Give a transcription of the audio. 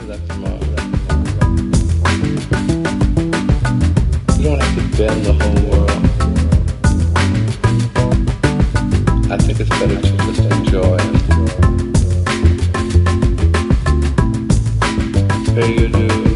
You don't have to bend the whole world. I think it's better to just enjoy it. Here you do.